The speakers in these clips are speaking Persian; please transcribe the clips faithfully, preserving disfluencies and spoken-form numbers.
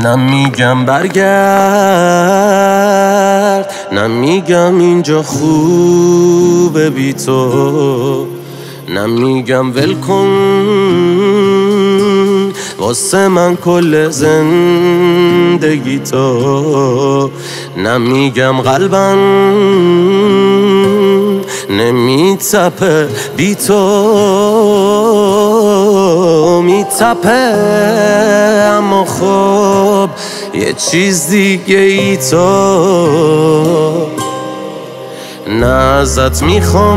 نمیگم برگرد، نمیگم اینجا خوبه بی تو، نمیگم ول کن واسه من کل زندگی تو، نمیگم قلبم نمیتپه بی تو، میتپه اما خب یه چیز دیگه ای تو، نه ازت میخوام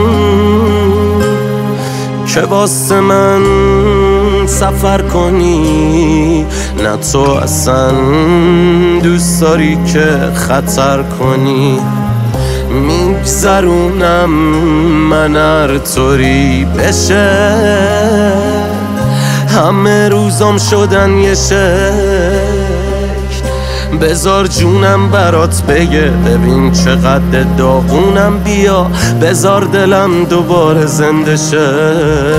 که واسه من سفر کنی، نه تو اصلا دوست داری که خطر کنی، میگذرونم من هر طوری بشه، همه روزام شدن یه شکل، بذار جونم برات بگه ببین چقدر داغونم، بیا بذار دلم دوباره زنده شه.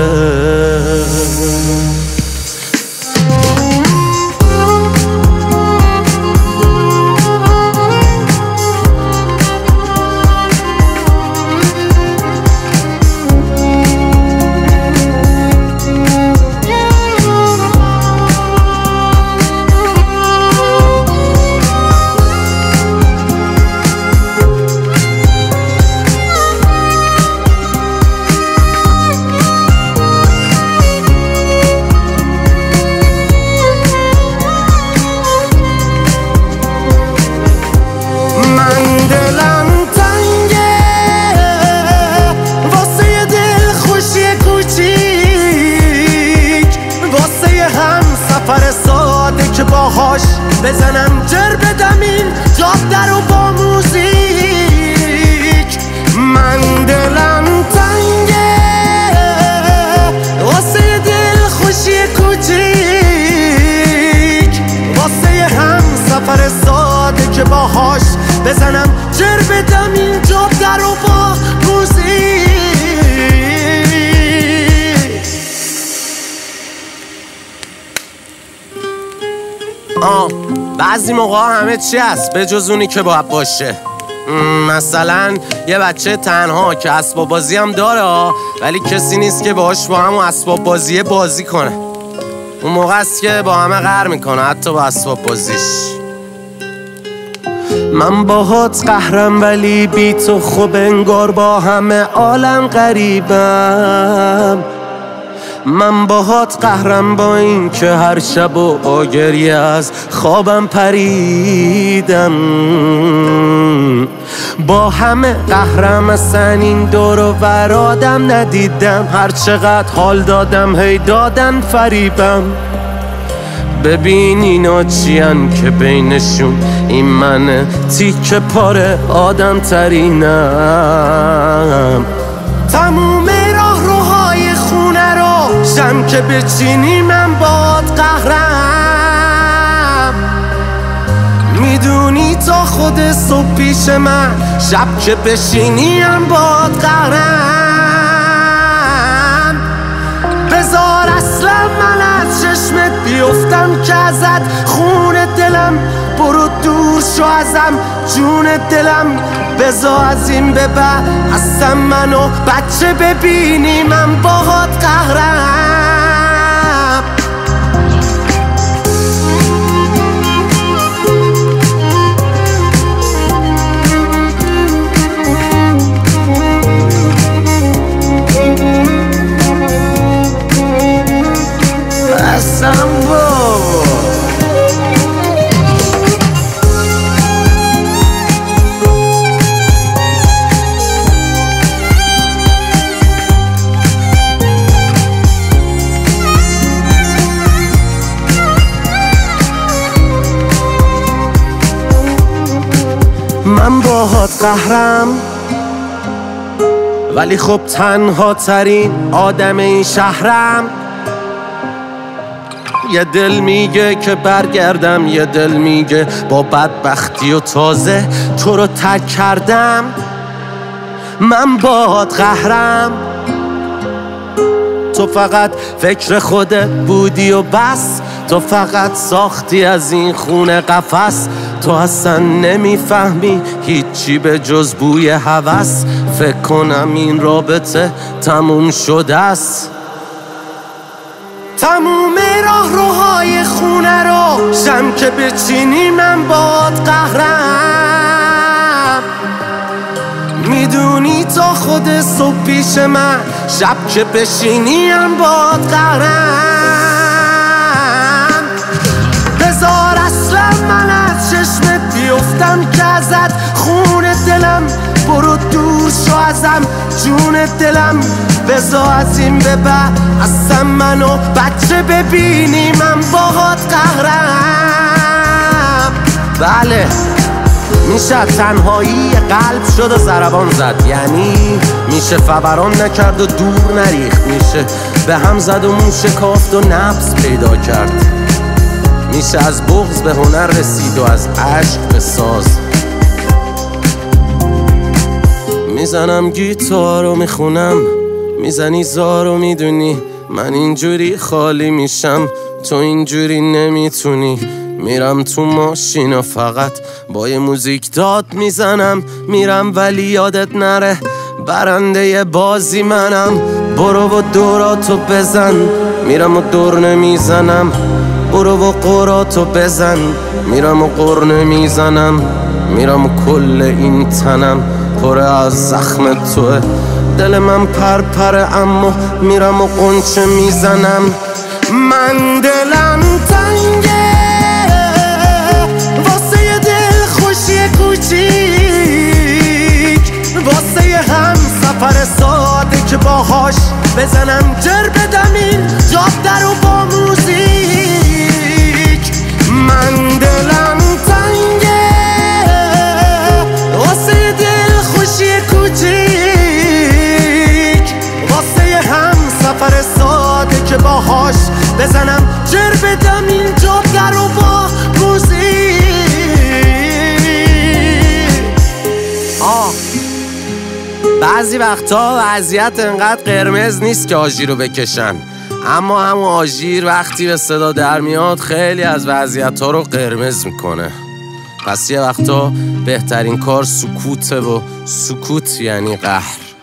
سفر ساده که باهاش بزنم جر بدم این جاده رو با موزیک، من دلم تنگه واسه دل خوشی کوچیک، واسه هم سفر ساده که باهاش بزنم جر بدم این جاده رو با موزیک. آه بعضی موقع همه چی هست به جز اونی که باید باشه، مثلا یه بچه تنها که اسباب بازی هم داره ولی کسی نیست که باهاش با همون اسباب بازیه بازی کنه، اون موقع است که با همه قهر میکنه حتی با اسباب بازیش. من باهات قهرم ولی بی تو خوب انگار با همه عالم غریبم، من باهات قهرم با این که هر شب و با گریه از خوابم پریدم، با همه قهرم اصلا این دور و برادم ندیدم، هر چقدر حال دادم هی دادن فریبم، ببین اینا چیان که بینشون این من تیکه پاره آدم ترینم، تموم راه روهای خونه رو شم که بچینی من باد قهرم، میدونی تا خود صبح پیش من شب که بشینی هم باد قهرم، بذار اصلا من از چشمت بیفتم که ازت خون دلم برو دور شو ازم جون دلم، بذار از این به بعد اصلا منو بچه ببینی من باهات قهرم. اصلا بابا من باهات قهرم ولی خب تنها ترین آدم این شهرم، یه دل میگه که برگردم، یه دل میگه با بدبختی و تازه تو رو ترک کردم، من باهات قهرم تو فقط فکر خودت بودی و بس، تو فقط ساختی از این خونه قفس. تو اصلا نمیفهمی هیچی به جز بوی هوس. فکر کنم این رابطه تموم شده است. تموم راه روهای خونه رو شم که بچینی من باد قهرم. میدونی تا خود صبح پیش من، شب که بشینیم باد قهرم. بذار اصلا من از چشمت بیفتم که ازت خون دلم، برو دور شو ازم جون دلم. بذار از این به بعد اصلا منو بچه ببینی من باهات قهرم. بله میشه تنهایی قلب شد و ضربان زد، یعنی میشه فوران نکرد و دور نریخت، میشه به هم زد و مو شکافت و نبض پیدا کرد، میشه از بغض به هنر رسید و از عشق به ساز. میزنم گیتار و میخونم، میزنی زار و میدونی من اینجوری خالی میشم، تو اینجوری نمیتونی. میرم تو ماشین و فقط با یه موزیک داد میزنم، میرم ولی یادت نره برنده بازی منم. برو و دوراتو بزن، میرم و دور نمیزنم. برو و قراتو بزن، میرم و قر نمیزنم. میرم و کل این تنم پر از زخم توه، دل من پرپره اما میرم و قنچه میزنم. من دلم تنگه واسه یه دل خوشی کوچیک، واسه یه هم سفر ساده که باهاش بزنم جر بدم این جاده رو با موزیک. من دلم تنگه واسه یه دل خوشی کوچیک، واسه یه هم سفر ساده که باهاش بزنم جر بدم این جاده رو با موزیک. آه بعضی وقتا وضعیت انقدر قرمز نیست که آژیر رو بکشن، اما همون آژیر وقتی به صدا در میاد خیلی از وضعیت ها رو قرمز میکنه. پس یه وقتا بهترین کار سکوته و سکوت یعنی قهر.